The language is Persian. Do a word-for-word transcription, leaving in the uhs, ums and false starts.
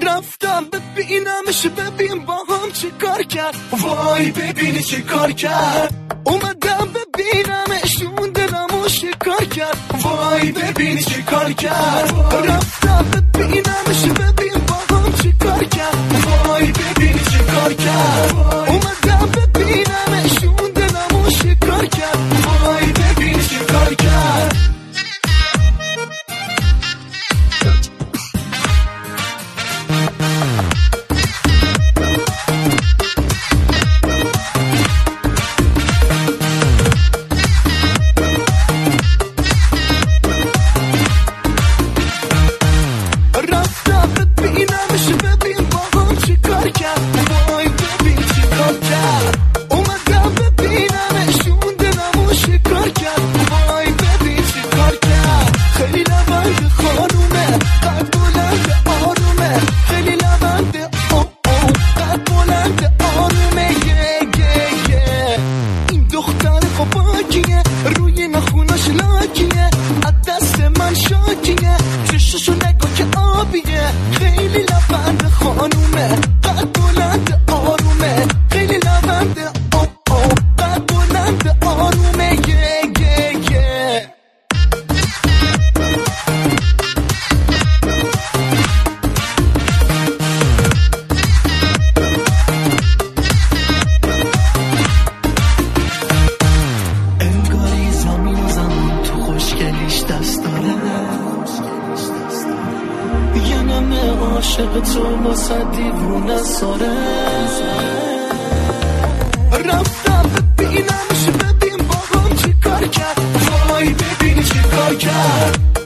رفتم ببینمش، ببین با هم چه کار کرد. وای ببینی چه کار کرد. اومدم ببینمش، اون دلمو شکار کرد. وای ببینی چه کار کرد. رفتم ببینمش، ببین با هم چه کار کرد. وای ببینی چه کار کرد. اومدم ببینمش، اون دلمو شکار کرد. وای ببینی چه کار کرد. روی نخوناش لاکیه، از دست من شاکیه، چششو نگاه که آبیه. خیلی لبنده خانومه، قد بلند آرومه. خیلی لبنده آه آه، قد بلند آرومه. یه یه یه دست داره. یه نمه عاشق تو واسه دیوونه ساره. رفتم ببینمش، ببین با هم چی کار کرد. وای ببینی چی کار کرد.